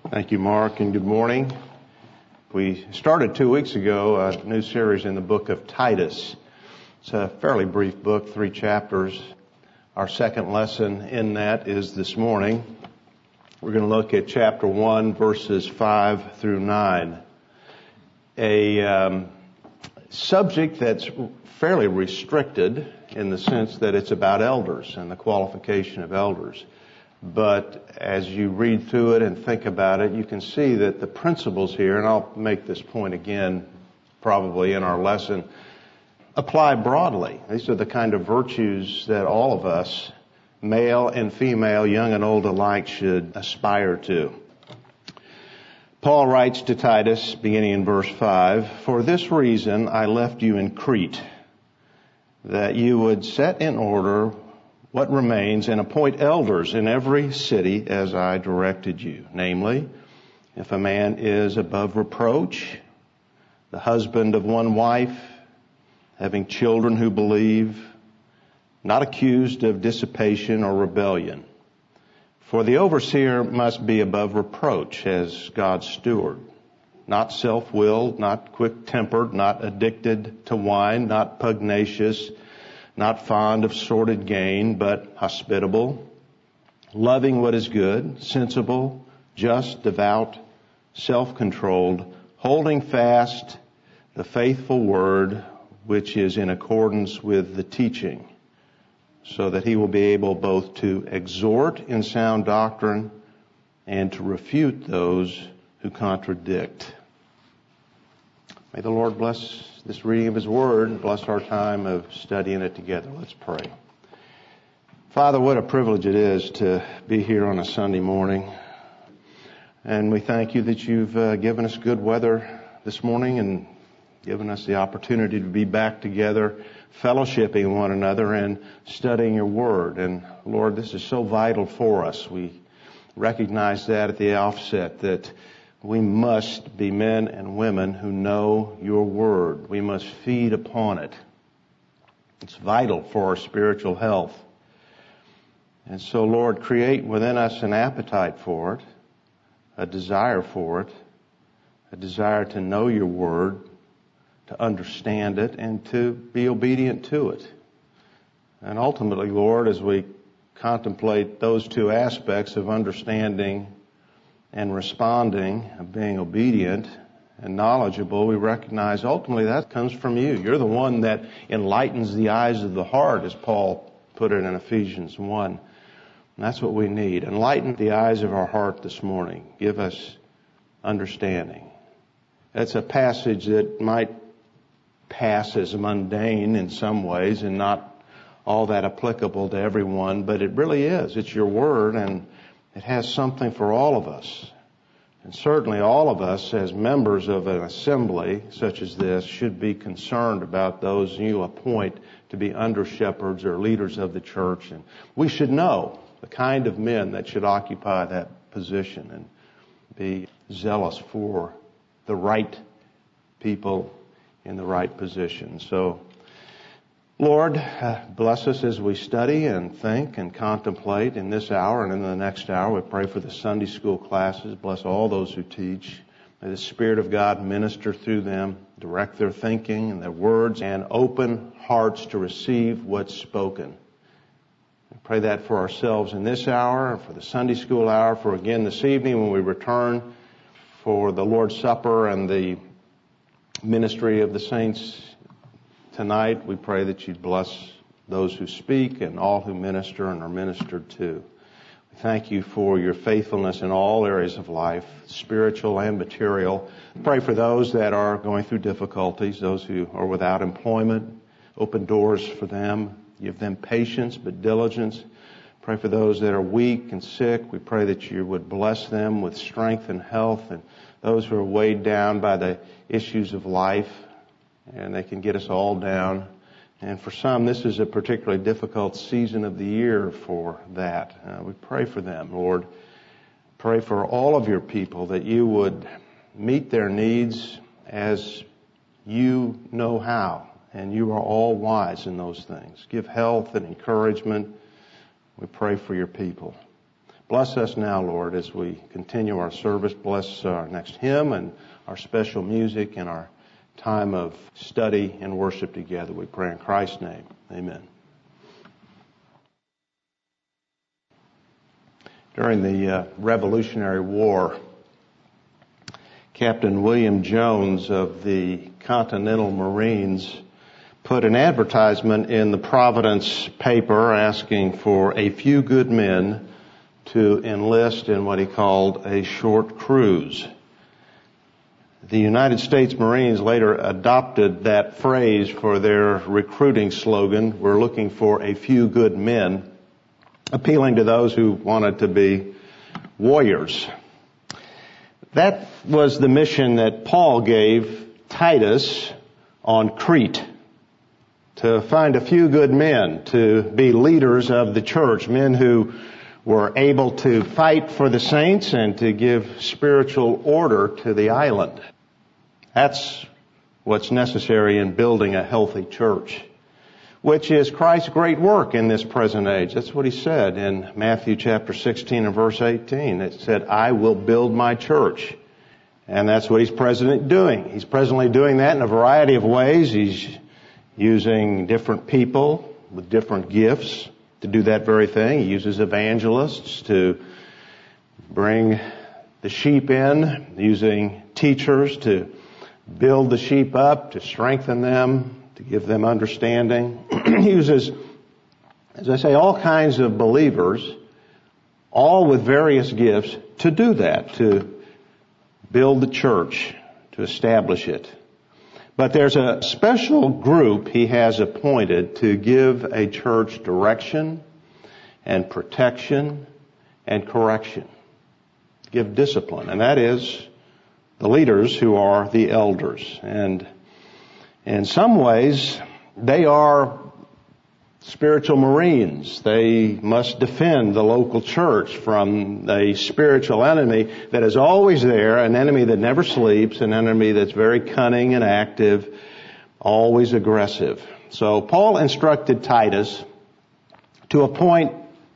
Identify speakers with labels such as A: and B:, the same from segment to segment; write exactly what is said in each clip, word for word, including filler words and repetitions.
A: Thank you, Mark, and good morning. We started two weeks ago a new series in the book of Titus. It's a fairly brief book, three chapters. Our second lesson in that is this morning. We're going to look at chapter one, verses five through nine. A um, subject that's fairly restricted in the sense that it's about elders and the qualification of elders. But as you read through it and think about it, you can see that the principles here, and I'll make this point again probably in our lesson, apply broadly. These are the kind of virtues that all of us, male and female, young and old alike, should aspire to. Paul writes to Titus, beginning in verse five, "For this reason I left you in Crete, that you would set in order what remains and appoint elders in every city as I directed you. Namely, if a man is above reproach, the husband of one wife, having children who believe, not accused of dissipation or rebellion. For the overseer must be above reproach as God's steward, not self-willed, not quick-tempered, not addicted to wine, not pugnacious, not fond of sordid gain, but hospitable, loving what is good, sensible, just, devout, self-controlled, holding fast the faithful word which is in accordance with the teaching, so that he will be able both to exhort in sound doctrine and to refute those who contradict." May the Lord bless this reading of His Word and bless our time of studying it together. Let's pray. Father, what a privilege it is to be here on a Sunday morning. And we thank you that you've uh, given us good weather this morning and given us the opportunity to be back together, fellowshipping one another and studying your Word. And Lord, this is so vital for us. We recognize that at the offset, that we must be men and women who know your word. We must feed upon it. It's vital for our spiritual health. And so, Lord, create within us an appetite for it, a desire for it, a desire to know your word, to understand it, and to be obedient to it. And ultimately, Lord, as we contemplate those two aspects of understanding and responding, of being obedient and knowledgeable, we recognize ultimately that comes from you. You're the one that enlightens the eyes of the heart, as Paul put it in Ephesians one. And that's what we need. Enlighten the eyes of our heart this morning. Give us understanding. It's a passage that might pass as mundane in some ways and not all that applicable to everyone, but it really is. It's your word, and it has something for all of us. And certainly all of us as members of an assembly such as this should be concerned about those you appoint to be under shepherds or leaders of the church. And we should know the kind of men that should occupy that position and be zealous for the right people in the right position. So, Lord, uh, bless us as we study and think and contemplate in this hour and in the next hour. We pray for the Sunday school classes. Bless all those who teach. May the Spirit of God minister through them, direct their thinking and their words, and open hearts to receive what's spoken. We pray that for ourselves in this hour, for the Sunday school hour, for again this evening when we return for the Lord's Supper and the ministry of the saints. Tonight, we pray that you'd bless those who speak and all who minister and are ministered to. We thank you for your faithfulness in all areas of life, spiritual and material. Pray for those that are going through difficulties, those who are without employment. Open doors for them. Give them patience but diligence. Pray for those that are weak and sick. We pray that you would bless them with strength and health, and those who are weighed down by the issues of life. And they can get us all down. And for some, this is a particularly difficult season of the year for that. Uh, we pray for them, Lord. Pray for all of your people that you would meet their needs as you know how. And you are all wise in those things. Give health and encouragement. We pray for your people. Bless us now, Lord, as we continue our service. Bless our next hymn and our special music and our time of study and worship together. We pray in Christ's name. Amen. During the uh, Revolutionary War, Captain William Jones of the Continental Marines put an advertisement in the Providence paper asking for a few good men to enlist in what he called a short cruise. The United States Marines later adopted that phrase for their recruiting slogan, "We're looking for a few good men," appealing to those who wanted to be warriors. That was the mission that Paul gave Titus on Crete, to find a few good men to be leaders of the church, men who were able to fight for the saints and to give spiritual order to the island. That's what's necessary in building a healthy church, which is Christ's great work in this present age. That's what he said in Matthew chapter sixteen and verse eighteen. It said, "I will build my church." And that's what he's presently doing. He's presently doing that in a variety of ways. He's using different people with different gifts to do that very thing. He uses evangelists to bring the sheep in, using teachers to build the sheep up, to strengthen them, to give them understanding. He uses, as I say, all kinds of believers, all with various gifts, to do that, to build the church, to establish it. But there's a special group he has appointed to give a church direction and protection and correction, give discipline, and that is the leaders who are the elders. And in some ways, they are spiritual Marines. They must defend the local church from a spiritual enemy that is always there, an enemy that never sleeps, an enemy that's very cunning and active, always aggressive. So Paul instructed Titus to appoint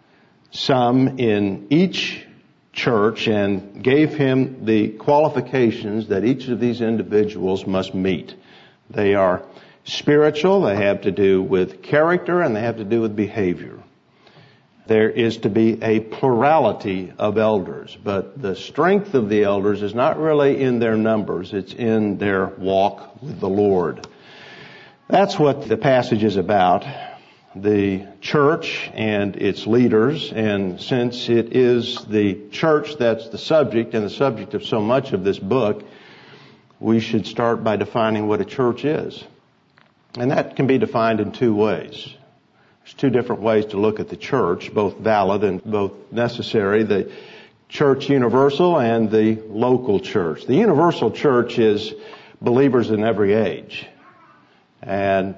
A: some in each church and gave him the qualifications that each of these individuals must meet. They are spiritual, they have to do with character, and they have to do with behavior. There is to be a plurality of elders, but the strength of the elders is not really in their numbers, it's in their walk with the Lord. That's what the passage is about, the church and its leaders, and since it is the church that's the subject and the subject of so much of this book, we should start by defining what a church is. And that can be defined in two ways. There's two different ways to look at the church, both valid and both necessary. The church universal and the local church. The universal church is believers in every age and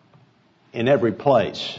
A: in every place.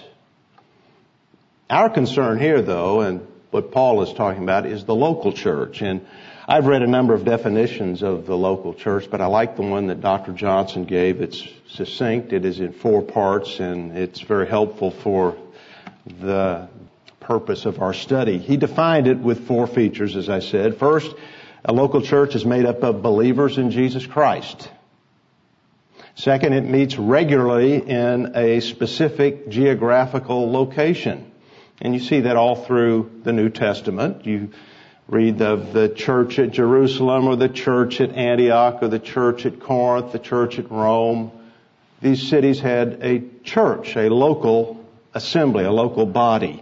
A: Our concern here, though, and what Paul is talking about, is the local church. And I've read a number of definitions of the local church, but I like the one that Doctor Johnson gave. It's succinct, it is in four parts, and it's very helpful for the purpose of our study. He defined it with four features, as I said. First, a local church is made up of believers in Jesus Christ. Second, it meets regularly in a specific geographical location. And you see that all through the New Testament. You read of the church at Jerusalem or the church at Antioch or the church at Corinth, the church at Rome. These cities had a church, a local assembly, a local body.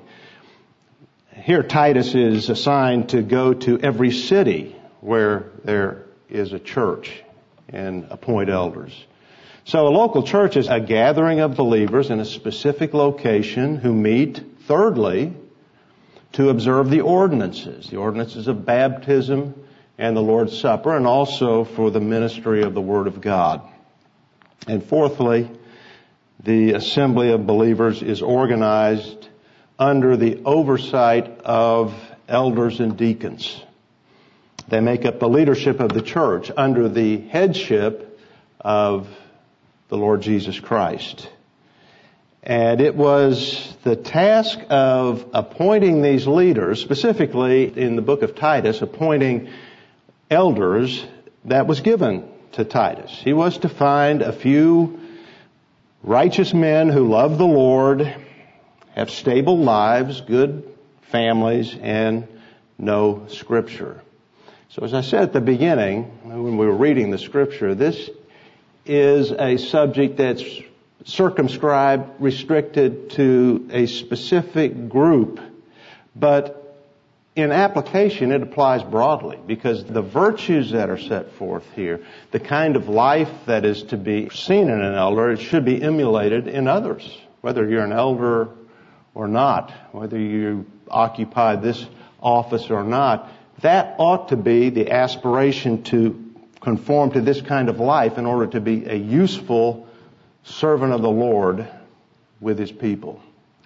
A: Here Titus is assigned to go to every city where there is a church and appoint elders. So a local church is a gathering of believers in a specific location who meet, thirdly, to observe the ordinances, the ordinances of baptism and the Lord's Supper, and also for the ministry of the Word of God. And fourthly, the assembly of believers is organized under the oversight of elders and deacons. They make up the leadership of the church under the headship of the Lord Jesus Christ. And it was the task of appointing these leaders, specifically in the book of Titus, appointing elders, that was given to Titus. He was to find a few righteous men who love the Lord, have stable lives, good families, and know Scripture. So as I said at the beginning, when we were reading the Scripture, this is a subject that's circumscribed, restricted to a specific group, but in application it applies broadly, because the virtues that are set forth here, the kind of life that is to be seen in an elder, it should be emulated in others, whether you're an elder or not, whether you occupy this office or not. That ought to be the aspiration, to conform to this kind of life in order to be a useful servant of the Lord with His people.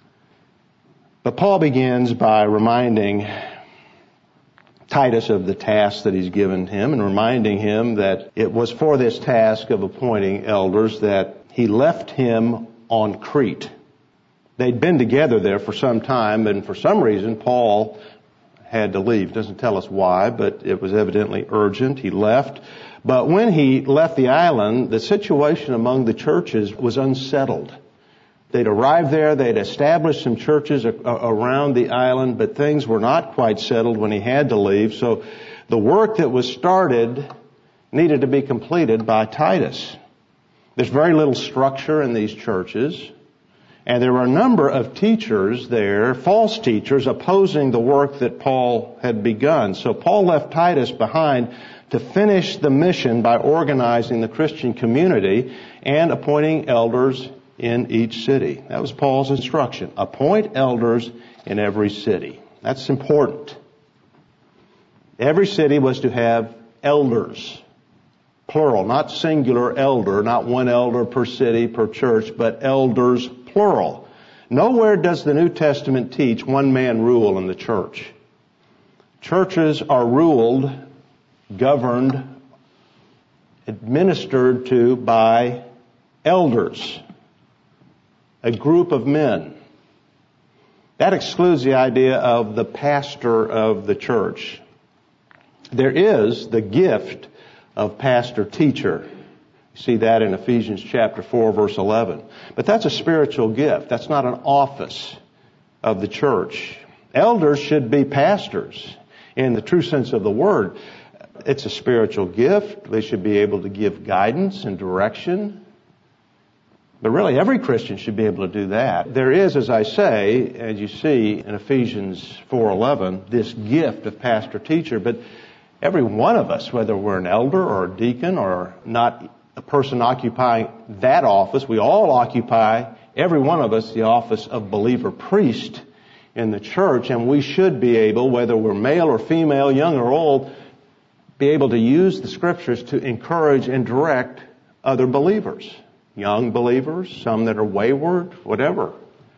A: But Paul begins by reminding Titus of the task that he's given him, and reminding him that it was for this task of appointing elders that he left him on Crete. They'd been together there for some time, and for some reason Paul had to leave. Doesn't tell us why, but it was evidently urgent. He left. But when he left the island, the situation among the churches was unsettled. They'd arrived there, they'd established some churches around the island, but things were not quite settled when he had to leave. So the work that was started needed to be completed by Titus. There's very little structure in these churches, and there were a number of teachers there, false teachers, opposing the work that Paul had begun. So Paul left Titus behind to finish the mission by organizing the Christian community and appointing elders in each city. That was Paul's instruction. Appoint elders in every city. That's important. Every city was to have elders. Plural, not singular elder, not one elder per city, per church, but elders, plural. Nowhere does the New Testament teach one man rule in the church. Churches are ruled, governed, administered to by elders, a group of men. That excludes the idea of the pastor of the church. There is the gift of pastor-teacher. You see that in Ephesians chapter four, verse eleven. But that's a spiritual gift. That's not an office of the church. Elders should be pastors in the true sense of the word. It's a spiritual gift. They should be able to give guidance and direction. But really, every Christian should be able to do that. There is, as I say, as you see in Ephesians four eleven, this gift of pastor-teacher. But every one of us, whether we're an elder or a deacon or not a person occupying that office, we all occupy, every one of us, the office of believer priest in the church. And we should be able, whether we're male or female, young or old, be able to use the Scriptures to encourage and direct other believers. Young believers, some that are wayward, whatever.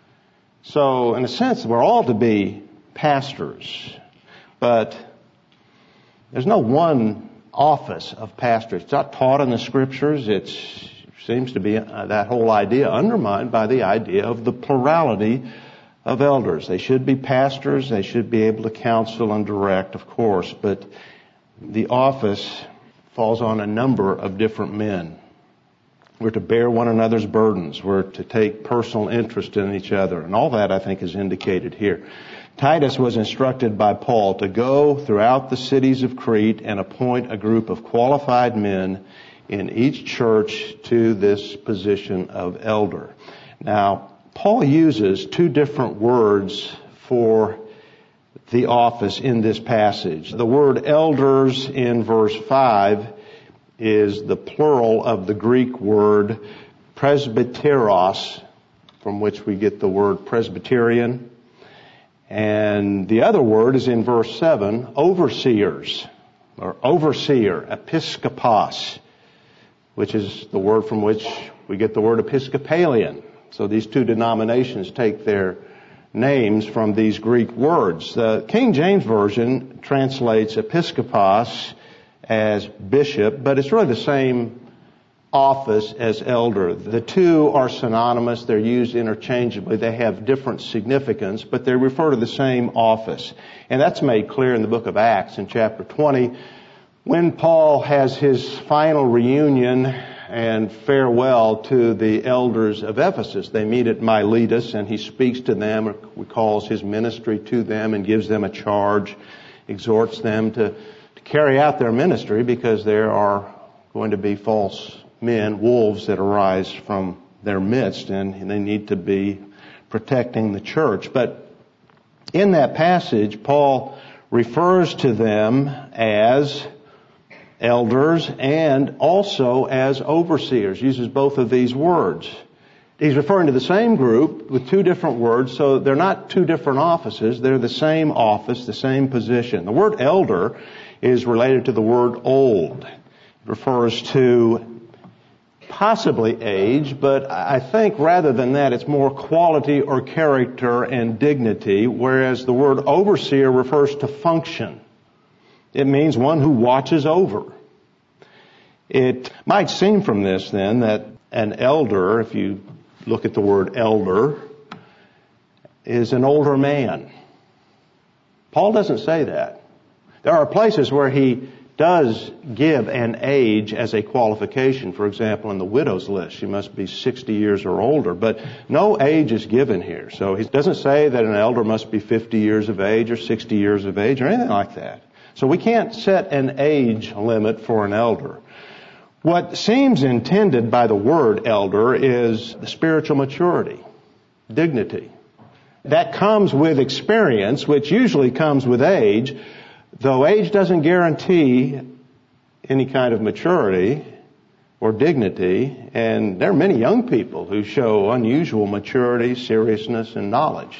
A: So, in a sense, we're all to be pastors. But there's no one office of pastor. It's not taught in the Scriptures. It seems to be uh, that whole idea undermined by the idea of the plurality of elders. They should be pastors. They should be able to counsel and direct, of course. But the office falls on a number of different men. We're to bear one another's burdens. We're to take personal interest in each other. And all that, I think, is indicated here. Titus was instructed by Paul to go throughout the cities of Crete and appoint a group of qualified men in each church to this position of elder. Now, Paul uses two different words for the office in this passage. The word elders in verse five is the plural of the Greek word presbyteros, from which we get the word Presbyterian. And the other word is in verse seven, overseers, or overseer, episkopos, which is the word from which we get the word Episcopalian. So these two denominations take their names from these Greek words. The King James Version translates episkopos as bishop, but it's really the same office as elder. The two are synonymous. They're used interchangeably. They have different significance, but they refer to the same office. And that's made clear in the book of Acts in chapter twenty, when Paul has his final reunion and farewell to the elders of Ephesus. They meet at Miletus, and he speaks to them, recalls his ministry to them, and gives them a charge, exhorts them to, to carry out their ministry, because there are going to be false men, wolves that arise from their midst, and they need to be protecting the church. But in that passage, Paul refers to them as elders and also as overseers, uses both of these words. He's referring to the same group with two different words, so they're not two different offices, they're the same office, the same position. The word elder is related to the word old. It refers to possibly age, but I think rather than that, it's more quality or character and dignity, whereas the word overseer refers to function. It means one who watches over. It might seem from this then that an elder, if you look at the word elder, is an older man. Paul doesn't say that. There are places where he does give an age as a qualification. For example, in the widow's list, she must be sixty years or older, but no age is given here. So he doesn't say that an elder must be fifty years of age or sixty years of age or anything like that. So we can't set an age limit for an elder. What seems intended by the word elder is the spiritual maturity, dignity. That comes with experience, which usually comes with age, though age doesn't guarantee any kind of maturity or dignity, and there are many young people who show unusual maturity, seriousness, and knowledge.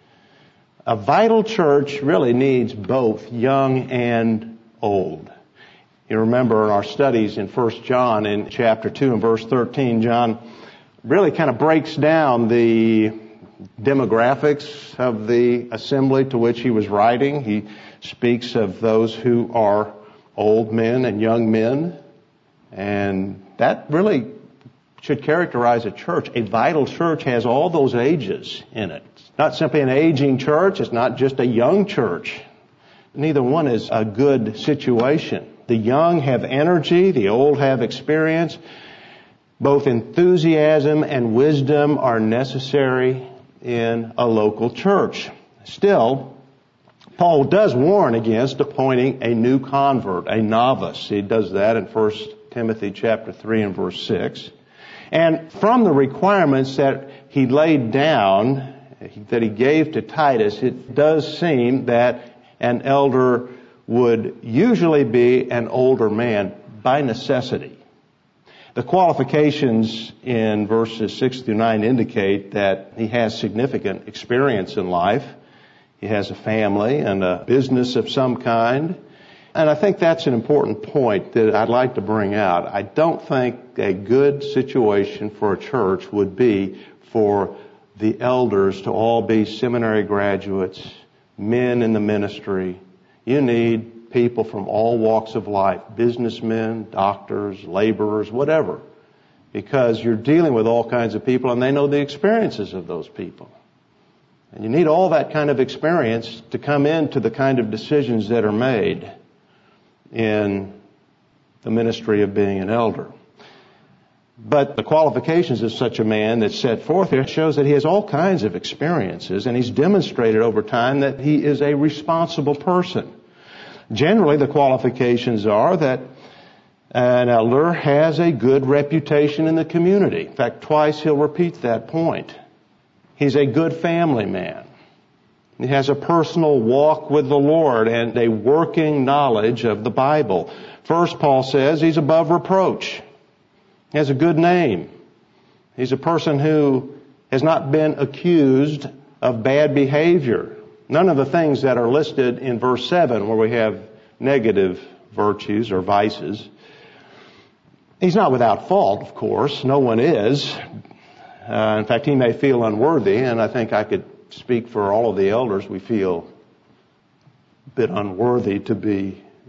A: A vital church really needs both young and old. You remember in our studies in First John in chapter two and verse thirteen, John really kind of breaks down the demographics of the assembly to which he was writing. He speaks of those who are old men and young men, and that really should characterize a church. A vital church has all those ages in it. It's not simply an aging church. It's not just a young church. Neither one is a good situation. The young have energy. The old have experience. Both enthusiasm and wisdom are necessary in a local church. Still, Paul does warn against appointing a new convert, a novice. He does that in First Timothy chapter three and verse six. And from the requirements that he laid down, that he gave to Titus, it does seem that an elder would usually be an older man by necessity. The qualifications in verses six through nine indicate that he has significant experience in life. He has a family and a business of some kind. And I think that's an important point that I'd like to bring out. I don't think a good situation for a church would be for the elders to all be seminary graduates, men in the ministry. You need people from all walks of life, businessmen, doctors, laborers, whatever, because you're dealing with all kinds of people and they know the experiences of those people. And you need all that kind of experience to come into the kind of decisions that are made in the ministry of being an elder. But the qualifications of such a man that's set forth here shows that he has all kinds of experiences, and he's demonstrated over time that he is a responsible person. Generally, the qualifications are that an elder has a good reputation in the community. In fact, twice he'll repeat that point. He's a good family man. He has a personal walk with the Lord and a working knowledge of the Bible. First, Paul says he's above reproach. He has a good name. He's a person who has not been accused of bad behavior. None of the things that are listed in verse seven where we have negative virtues or vices. He's not without fault, of course. No one is. Uh, in fact, he may feel unworthy, and I think I could speak for all of the elders. We feel a bit unworthy to be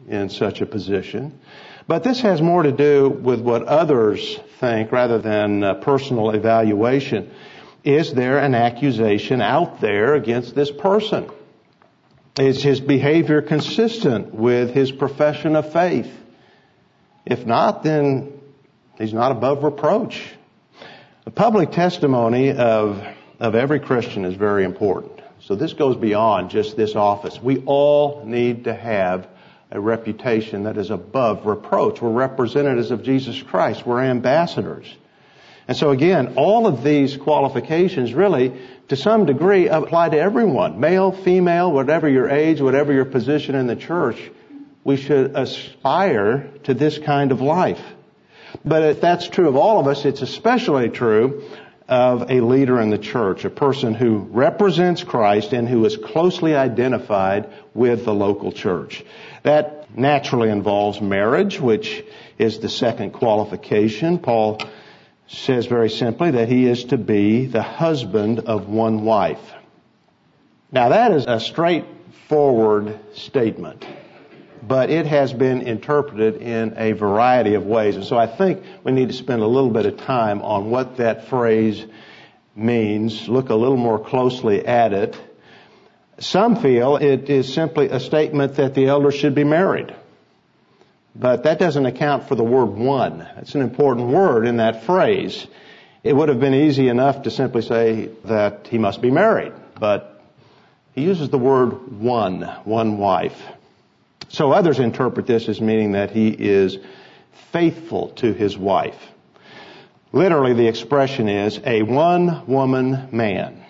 A: in such a position. But this has more to do with what others think rather than uh, personal evaluation. Is there an accusation out there against this person? Is his behavior consistent with his profession of faith? If not, then he's not above reproach. The public testimony of, of every Christian is very important. So this goes beyond just this office. We all need to have a reputation that is above reproach. We're representatives of Jesus Christ. We're ambassadors. And so again, all of these qualifications really, to some degree, apply to everyone. Male, female, whatever your age, whatever your position in the church, we should aspire to this kind of life. But if that's true of all of us, it's especially true of a leader in the church, a person who represents Christ and who is closely identified with the local church. That naturally involves marriage, which is the second qualification. Paul says very simply that he is to be the husband of one wife. Now that is a straightforward statement, but it has been interpreted in a variety of ways. And so I think we need to spend a little bit of time on what that phrase means, look a little more closely at it. Some feel it is simply a statement that the elder should be married. But that doesn't account for the word one. It's an important word in that phrase. It would have been easy enough to simply say that he must be married. But he uses the word one, one wife. So others interpret this as meaning that he is faithful to his wife. Literally, the expression is a one-woman man.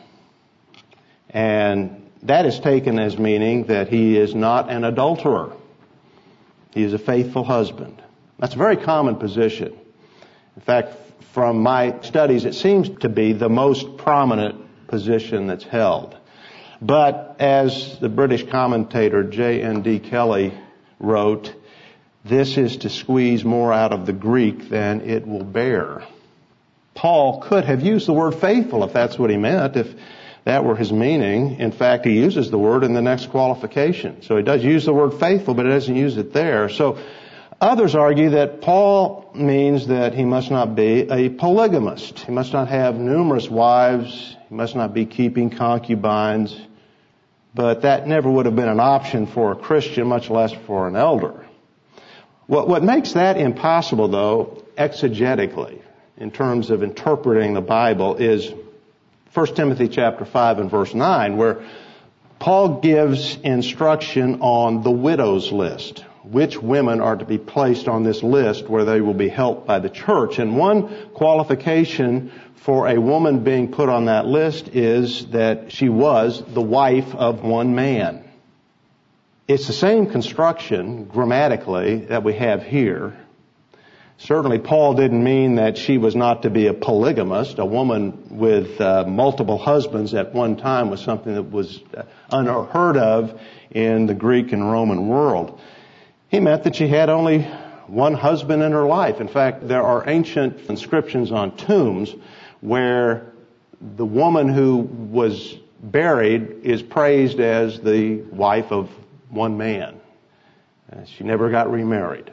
A: And that is taken as meaning that he is not an adulterer. He is a faithful husband. That's a very common position. In fact, from my studies, it seems to be the most prominent position that's held. But as the British commentator J N D Kelly wrote, this is to squeeze more out of the Greek than it will bear. Paul could have used the word faithful if that's what he meant, if that were his meaning. In fact, he uses the word in the next qualification. So he does use the word faithful, but he doesn't use it there. So others argue that Paul means that he must not be a polygamist. He must not have numerous wives. He must not be keeping concubines. But that never would have been an option for a Christian, much less for an elder. What, what makes that impossible, though, exegetically, in terms of interpreting the Bible, is First Timothy chapter five and verse nine, where Paul gives instruction on the widows list, which women are to be placed on this list where they will be helped by the church. And one qualification for a woman being put on that list is that she was the wife of one man. It's the same construction grammatically that we have here. Certainly, Paul didn't mean that she was not to be a polygamist. A woman with uh, multiple husbands at one time was something that was unheard of in the Greek and Roman world. He meant that she had only one husband in her life. In fact, there are ancient inscriptions on tombs where the woman who was buried is praised as the wife of one man. Uh, she never got remarried.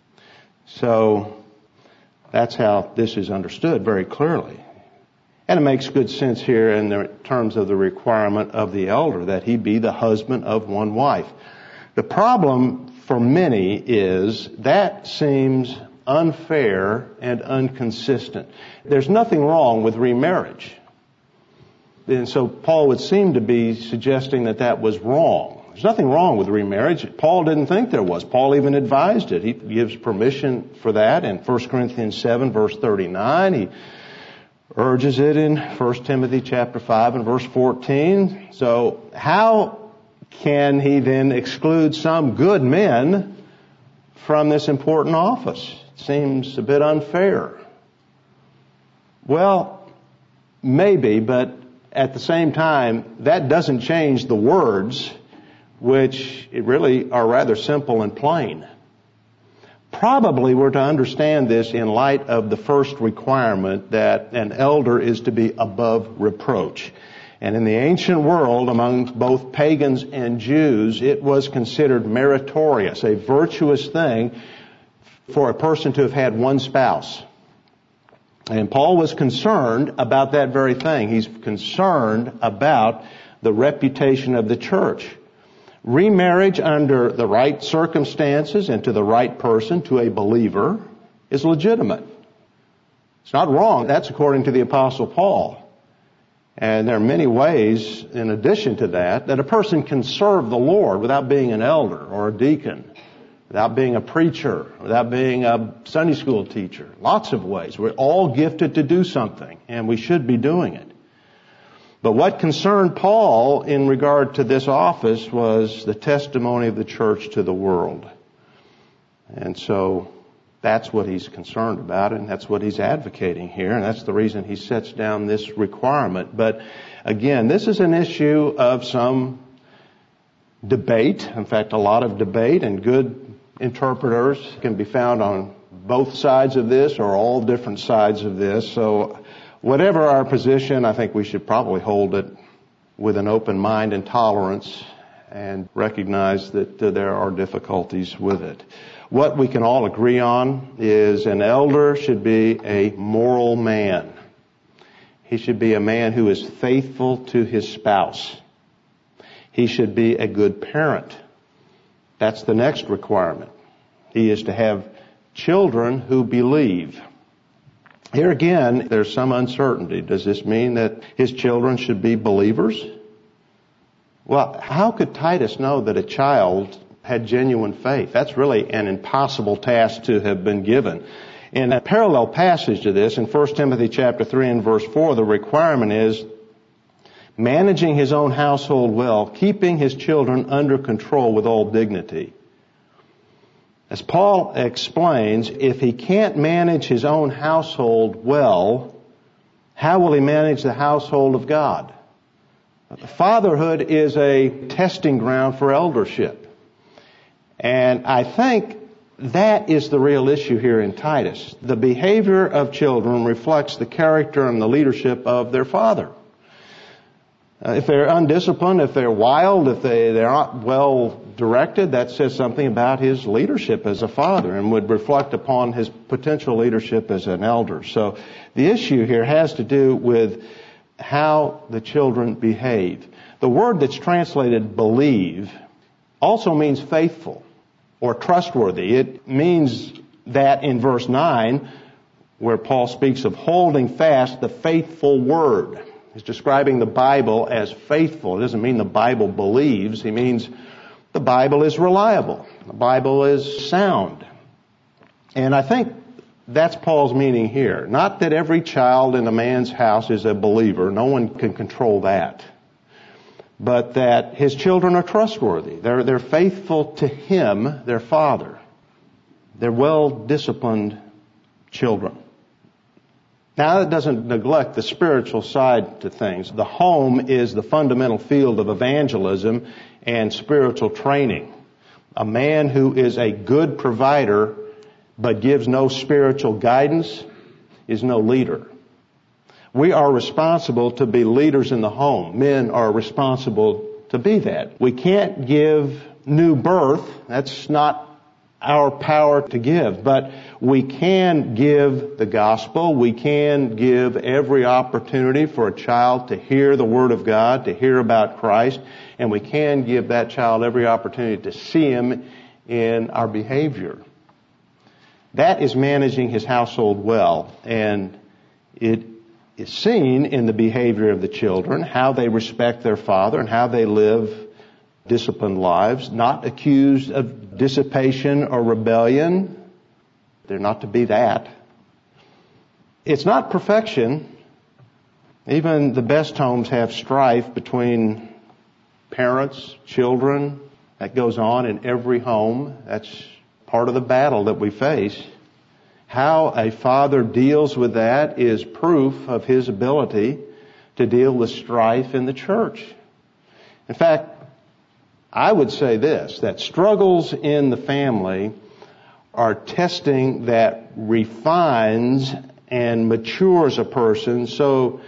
A: So that's how this is understood very clearly. And it makes good sense here in the terms of the requirement of the elder that he be the husband of one wife. The problem for many is that seems unfair and inconsistent. There's nothing wrong with remarriage. And so Paul would seem to be suggesting that that was wrong. There's nothing wrong with remarriage. Paul didn't think there was. Paul even advised it. He gives permission for that in First Corinthians seven, verse thirty-nine. He urges it in First Timothy chapter five and verse fourteen. So how can he then exclude some good men from this important office? It seems a bit unfair. Well, maybe, but at the same time, that doesn't change the words, which really are rather simple and plain. Probably we're to understand this in light of the first requirement that an elder is to be above reproach. And in the ancient world, among both pagans and Jews, it was considered meritorious, a virtuous thing for a person to have had one spouse. And Paul was concerned about that very thing. He's concerned about the reputation of the church. Remarriage under the right circumstances and to the right person, to a believer, is legitimate. It's not wrong. That's according to the Apostle Paul. And there are many ways, in addition to that, that a person can serve the Lord without being an elder or a deacon, without being a preacher, without being a Sunday school teacher. Lots of ways. We're all gifted to do something, and we should be doing it. But what concerned Paul in regard to this office was the testimony of the church to the world. And so that's what he's concerned about, and that's what he's advocating here, and that's the reason he sets down this requirement. But again, this is an issue of some debate. In fact, a lot of debate, and good interpreters can be found on both sides of this or all different sides of this. So whatever our position, I think we should probably hold it with an open mind and tolerance and recognize that uh, there are difficulties with it. What we can all agree on is an elder should be a moral man. He should be a man who is faithful to his spouse. He should be a good parent. That's the next requirement. He is to have children who believe. Here again, there's some uncertainty. Does this mean that his children should be believers? Well, how could Titus know that a child had genuine faith? That's really an impossible task to have been given. In a parallel passage to this, in First Timothy chapter three and verse four, the requirement is managing his own household well, keeping his children under control with all dignity. As Paul explains, if he can't manage his own household well, how will he manage the household of God? Fatherhood is a testing ground for eldership. And I think that is the real issue here in Titus. The behavior of children reflects the character and the leadership of their father. Uh, if they're undisciplined, if they're wild, if they, they're not well directed, that says something about his leadership as a father and would reflect upon his potential leadership as an elder. So the issue here has to do with how the children behave. The word that's translated believe also means faithful or trustworthy. It means that in verse nine, where Paul speaks of holding fast the faithful word. He's describing the Bible as faithful. It doesn't mean the Bible believes. He means the Bible is reliable. The Bible is sound. And I think that's Paul's meaning here. Not that every child in a man's house is a believer. No one can control that. But that his children are trustworthy. They're, they're faithful to him, their father. They're well-disciplined children. Now, that doesn't neglect the spiritual side to things. The home is the fundamental field of evangelism and spiritual training. A man who is a good provider but gives no spiritual guidance is no leader. We are responsible to be leaders in the home. Men are responsible to be that. We can't give new birth. That's not our power to give. But we can give the gospel. We can give every opportunity for a child to hear the Word of God, to hear about Christ. And we can give that child every opportunity to see Him in our behavior. That is managing his household well. And it is seen in the behavior of the children, how they respect their father and how they live disciplined lives, not accused of dissipation or rebellion. They're not to be that. It's not perfection. Even the best homes have strife between parents, children. That goes on in every home. That's part of the battle that we face. How a father deals with that is proof of his ability to deal with strife in the church. In fact, I would say this, that struggles in the family are testing that refines and matures a person so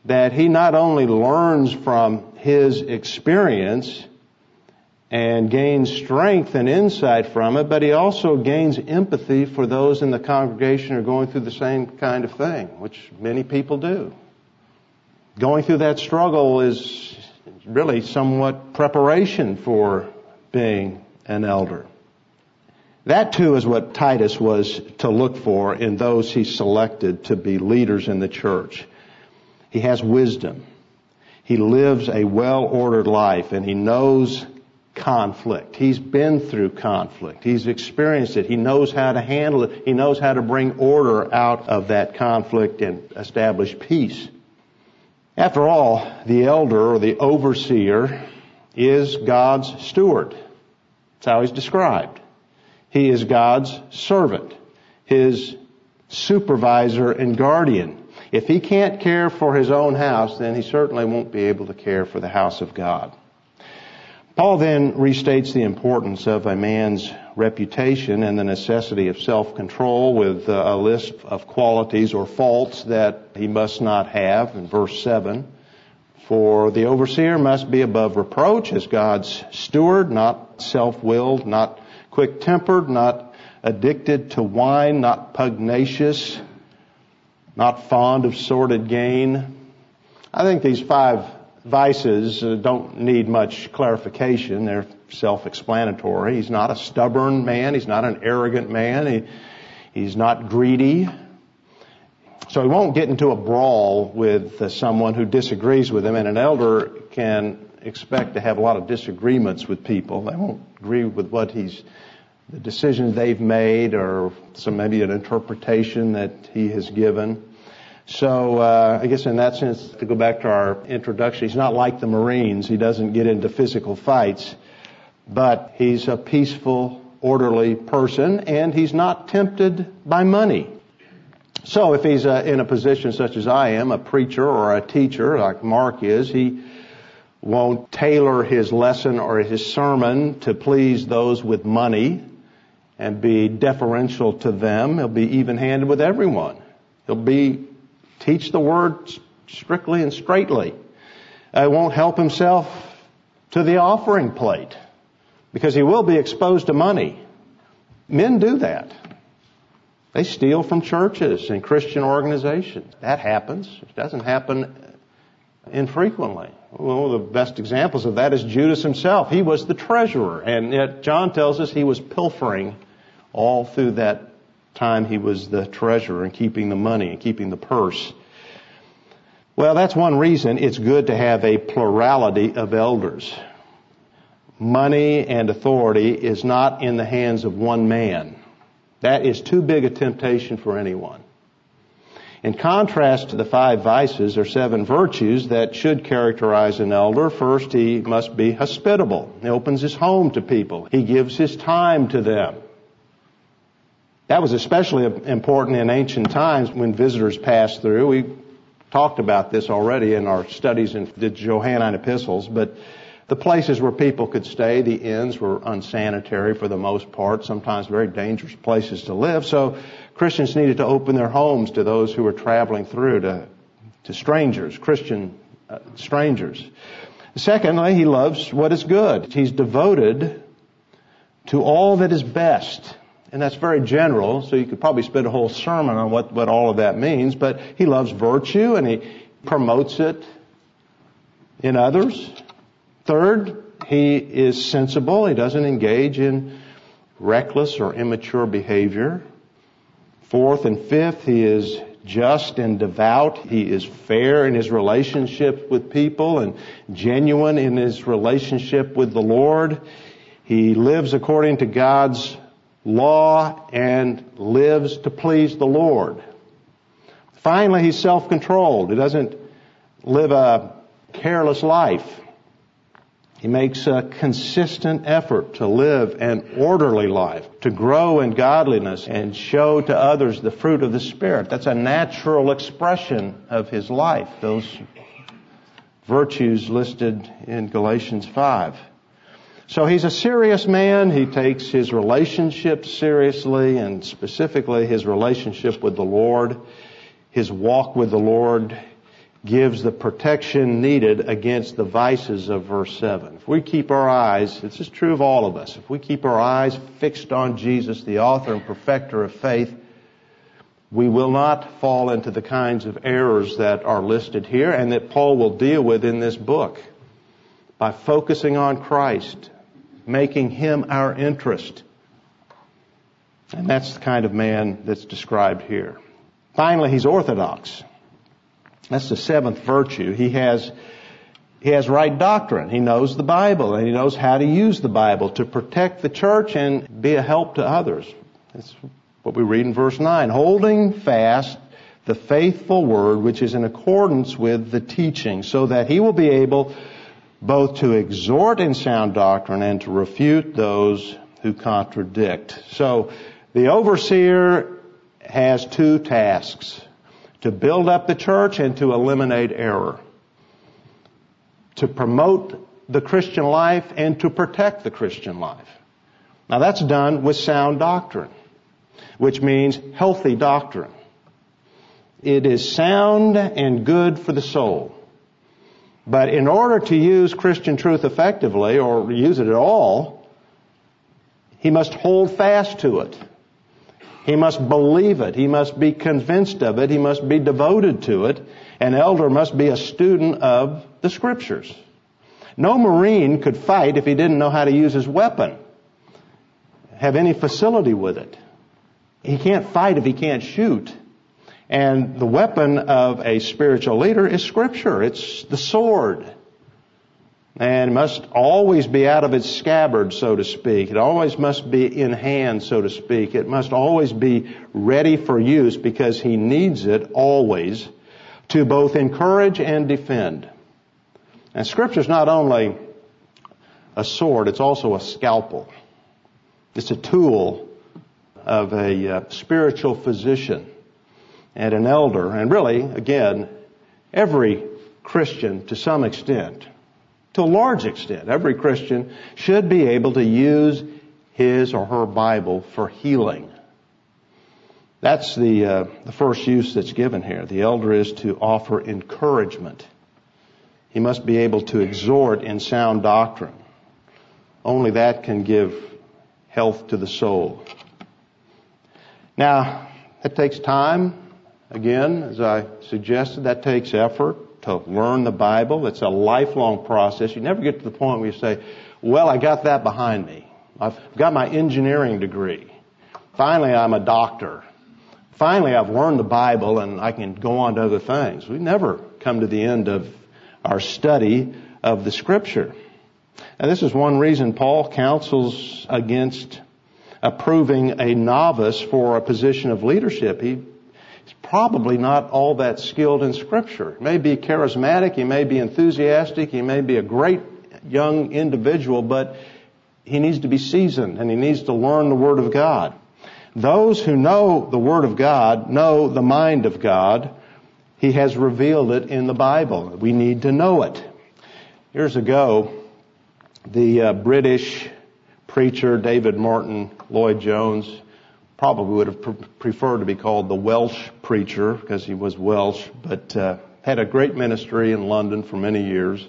A: that he not only learns from his experience and gains strength and insight from it, but he also gains empathy for those in the congregation who are going through the same kind of thing, which many people do. Going through that struggle is really somewhat preparation for being an elder. That too is what Titus was to look for in those he selected to be leaders in the church. He has wisdom. He lives a well-ordered life, and he knows conflict. He's been through conflict. He's experienced it. He knows how to handle it. He knows how to bring order out of that conflict and establish peace. After all, the elder or the overseer is God's steward. That's how he's described. He is God's servant, his supervisor and guardian. If he can't care for his own house, then he certainly won't be able to care for the house of God. Paul then restates the importance of a man's reputation and the necessity of self-control with a list of qualities or faults that he must not have in verse seven. For the overseer must be above reproach as God's steward, not self-willed, not quick-tempered, not addicted to wine, not pugnacious, not fond of sordid gain. I think these five vices don't need much clarification. They're self-explanatory. He's not a stubborn man. He's not an arrogant man. He, he's not greedy. So he won't get into a brawl with uh, someone who disagrees with him. And an elder can expect to have a lot of disagreements with people. They won't agree with what he's, the decisions they've made, or some maybe an interpretation that he has given. So uh, I guess in that sense, to go back to our introduction, he's not like the Marines. He doesn't get into physical fights, but he's a peaceful, orderly person, and he's not tempted by money. So if he's uh, in a position such as I am, a preacher or a teacher like Mark is, he won't tailor his lesson or his sermon to please those with money and be deferential to them. He'll be even-handed with everyone. He'll be teach the word strictly and straightly. He won't help himself to the offering plate because he will be exposed to money. Men do that. They steal from churches and Christian organizations. That happens. It doesn't happen infrequently. One of the best examples of that is Judas himself. He was the treasurer, and yet John tells us he was pilfering all through that time he was the treasurer and keeping the money and keeping the purse. Well, that's one reason it's good to have a plurality of elders. Money and authority is not in the hands of one man. That is too big a temptation for anyone. In contrast to the five vices or seven virtues that should characterize an elder, first, he must be hospitable. He opens his home to people. He gives his time to them. That was especially important in ancient times when visitors passed through. We talked about this already in our studies in the Johannine epistles, but the places where people could stay, the inns, were unsanitary for the most part, sometimes very dangerous places to live. So Christians needed to open their homes to those who were traveling through, to, to strangers, Christian uh, strangers. Secondly, he loves what is good. He's devoted to all that is best. And that's very general, so you could probably spend a whole sermon on what, what all of that means. But he loves virtue, and he promotes it in others. Third, he is sensible. He doesn't engage in reckless or immature behavior. Fourth and fifth, he is just and devout. He is fair in his relationship with people and genuine in his relationship with the Lord. He lives according to God's law and lives to please the Lord. Finally, he's self-controlled. He doesn't live a careless life. He makes a consistent effort to live an orderly life, to grow in godliness and show to others the fruit of the Spirit. That's a natural expression of his life, those virtues listed in Galatians five. So he's a serious man. He takes his relationships seriously, and specifically his relationship with the Lord, his walk with the Lord, gives the protection needed against the vices of verse seven. If we keep our eyes, this is true of all of us, if we keep our eyes fixed on Jesus, the author and perfecter of faith, we will not fall into the kinds of errors that are listed here and that Paul will deal with in this book. By focusing on Christ, making Him our interest. And that's the kind of man that's described here. Finally, he's orthodox. That's the seventh virtue. He has, he has right doctrine. He knows the Bible and he knows how to use the Bible to protect the church and be a help to others. That's what we read in verse nine. Holding fast the faithful word which is in accordance with the teaching, so that he will be able both to exhort in sound doctrine and to refute those who contradict. So the overseer has two tasks: to build up the church and to eliminate error, to promote the Christian life and to protect the Christian life. Now that's done with sound doctrine, which means healthy doctrine. It is sound and good for the soul. But in order to use Christian truth effectively, or use it at all, he must hold fast to it. He must believe it. He must be convinced of it. He must be devoted to it. An elder must be a student of the Scriptures. No Marine could fight if he didn't know how to use his weapon, have any facility with it. He can't fight if he can't shoot. And the weapon of a spiritual leader is Scripture. It's the sword. And it must always be out of its scabbard, so to speak. It always must be in hand, so to speak. It must always be ready for use, because he needs it always to both encourage and defend. And Scripture is not only a sword, it's also a scalpel. It's a tool of a uh, spiritual physician and an elder, and really, again, every Christian to some extent, to a large extent, every Christian should be able to use his or her Bible for healing. That's the uh, the first use that's given here. The elder is to offer encouragement. He must be able to exhort in sound doctrine. Only that can give health to the soul. Now, that takes time. Again, as I suggested, that takes effort to learn the Bible. It's a lifelong process. You never get to the point where you say, well, I got that behind me. I've got my engineering degree. Finally, I'm a doctor. Finally, I've learned the Bible and I can go on to other things. We never come to the end of our study of the Scripture. And this is one reason Paul counsels against approving a novice for a position of leadership. He He's probably not all that skilled in Scripture. He may be charismatic, he may be enthusiastic, he may be a great young individual, but he needs to be seasoned and he needs to learn the Word of God. Those who know the Word of God know the mind of God. He has revealed it in the Bible. We need to know it. Years ago, the uh, British preacher David Martin Lloyd-Jones probably would have pre- preferred to be called the Welsh preacher because he was Welsh, but uh, had a great ministry in London for many years.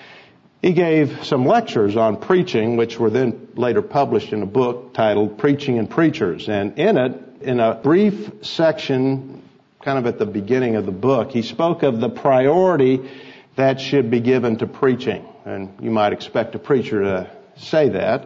A: He gave some lectures on preaching, which were then later published in a book titled Preaching and Preachers. And in it, in a brief section, kind of at the beginning of the book, he spoke of the priority that should be given to preaching. And you might expect a preacher to say that.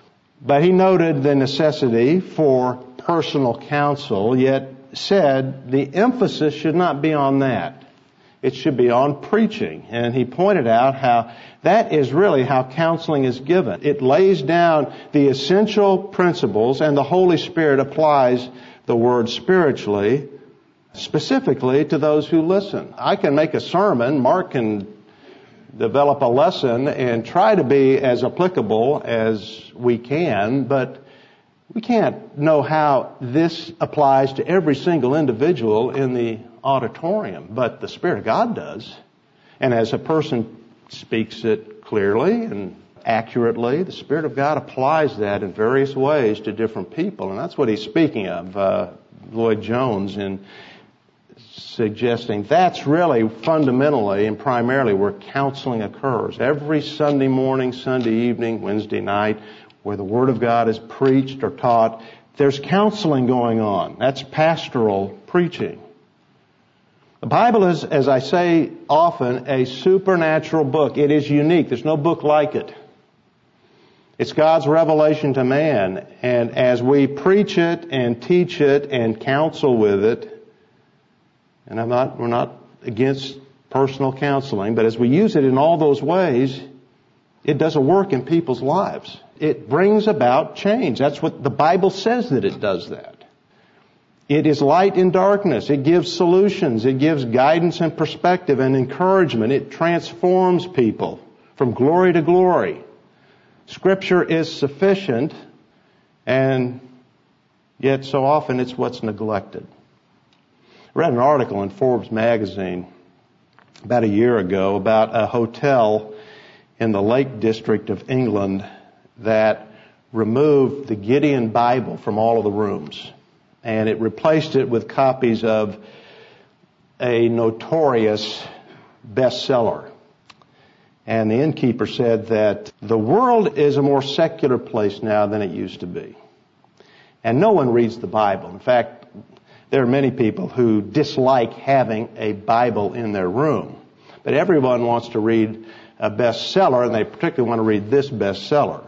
A: But he noted the necessity for personal counsel, yet said the emphasis should not be on that. It should be on preaching. And he pointed out how that is really how counseling is given. It lays down the essential principles, and the Holy Spirit applies the word spiritually, specifically to those who listen. I can make a sermon, Mark can develop a lesson and try to be as applicable as we can, but we can't know how this applies to every single individual in the auditorium, but the Spirit of God does. And as a person speaks it clearly and accurately, the Spirit of God applies that in various ways to different people. And that's what he's speaking of, uh, Lloyd-Jones, in suggesting that's really fundamentally and primarily where counseling occurs. Every Sunday morning, Sunday evening, Wednesday night, where the Word of God is preached or taught, there's counseling going on. That's pastoral preaching. The Bible is, as I say often, a supernatural book. It is unique. There's no book like it. It's God's revelation to man. And as we preach it and teach it and counsel with it, and I'm not, we're not against personal counseling, but as we use it in all those ways, it does a work in people's lives. It brings about change. That's what the Bible says, that it does that. It is light in darkness. It gives solutions. It gives guidance and perspective and encouragement. It transforms people from glory to glory. Scripture is sufficient, and yet so often it's what's neglected. I read an article in Forbes magazine about a year ago about a hotel in the Lake District of England that removed the Gideon Bible from all of the rooms. And it replaced it with copies of a notorious bestseller. And the innkeeper said that the world is a more secular place now than it used to be. And no one reads the Bible. In fact, there are many people who dislike having a Bible in their room. But everyone wants to read a bestseller, and they particularly want to read this bestseller.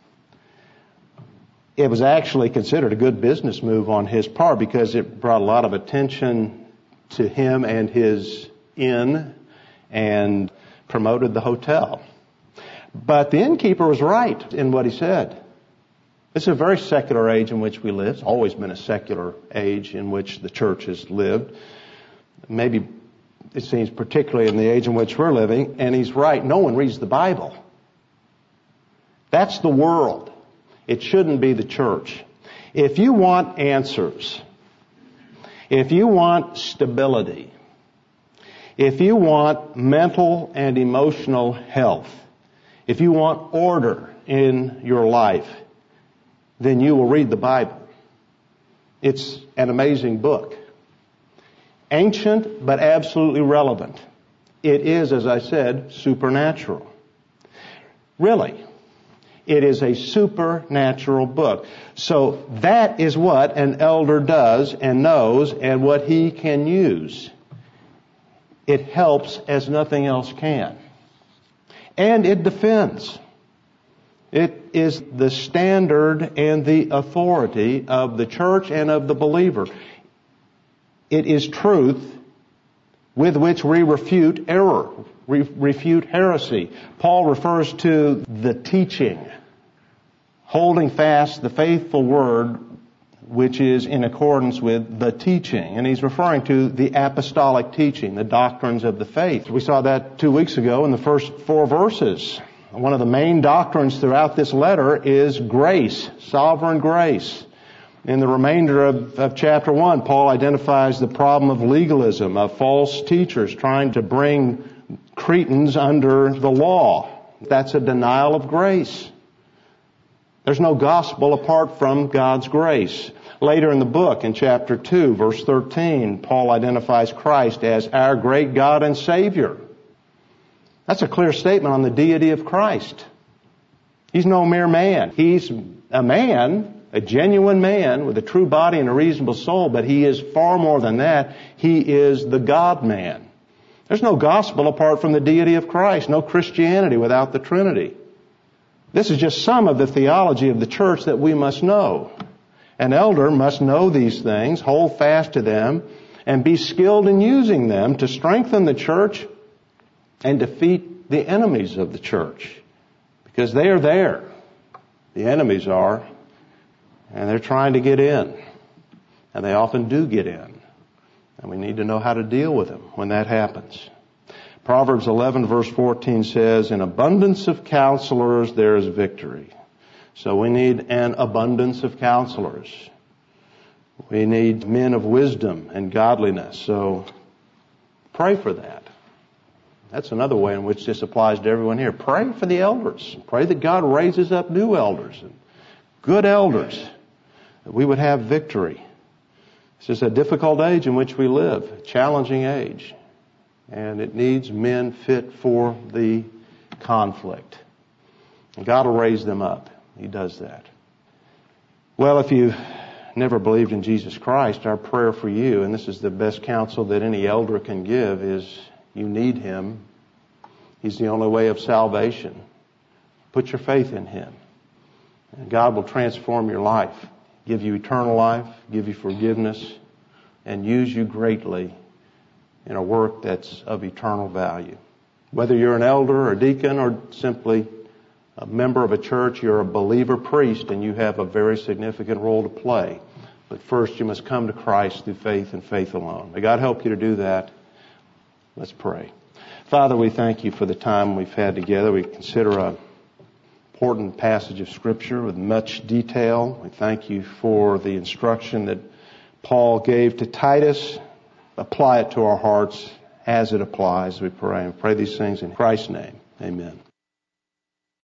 A: It was actually considered a good business move on his part because it brought a lot of attention to him and his inn and promoted the hotel. But the innkeeper was right in what he said. It's a very secular age in which we live. It's always been a secular age in which the church has lived. Maybe it seems particularly in the age in which we're living. And he's right. No one reads the Bible. That's the world. It shouldn't be the church. If you want answers, if you want stability, if you want mental and emotional health, if you want order in your life, then you will read the Bible. It's an amazing book. Ancient, but absolutely relevant. It is, as I said, supernatural. Really. It is a supernatural book. So that is what an elder does and knows and what he can use. It helps as nothing else can. And it defends. It is the standard and the authority of the church and of the believer. It is truth with which we refute error, re- refute heresy. Paul refers to the teaching, holding fast the faithful word which is in accordance with the teaching. And he's referring to the apostolic teaching, the doctrines of the faith. We saw that two weeks ago in the first four verses. One of the main doctrines throughout this letter is grace, sovereign grace. In the remainder of, of chapter one, Paul identifies the problem of legalism, of false teachers trying to bring Cretans under the law. That's a denial of grace. There's no gospel apart from God's grace. Later in the book, in chapter two, verse thirteen, Paul identifies Christ as our great God and Savior. That's a clear statement on the deity of Christ. He's no mere man. He's a man, a genuine man with a true body and a reasonable soul, but he is far more than that. He is the God-man. There's no gospel apart from the deity of Christ, no Christianity without the Trinity. This is just some of the theology of the church that we must know. An elder must know these things, hold fast to them, and be skilled in using them to strengthen the church and defeat the enemies of the church. Because they are there. The enemies are. And they're trying to get in. And they often do get in. And we need to know how to deal with them when that happens. Proverbs eleven verse fourteen says, in abundance of counselors there is victory. So we need an abundance of counselors. We need men of wisdom and godliness. So pray for that. That's another way in which this applies to everyone here. Pray for the elders. Pray that God raises up new elders and good elders, that we would have victory. This is a difficult age in which we live, a challenging age, and it needs men fit for the conflict. And God will raise them up. He does that. Well, if you've never believed in Jesus Christ, our prayer for you, and this is the best counsel that any elder can give, is you need Him. He's the only way of salvation. Put your faith in Him. And God will transform your life, give you eternal life, give you forgiveness, and use you greatly in a work that's of eternal value. Whether you're an elder or deacon or simply a member of a church, you're a believer priest and you have a very significant role to play. But first you must come to Christ through faith and faith alone. May God help you to do that. Let's pray. Father, we thank you for the time we've had together. We consider an important passage of Scripture with much detail. We thank you for the instruction that Paul gave to Titus. Apply it to our hearts as it applies, we pray. And pray these things in Christ's name. Amen.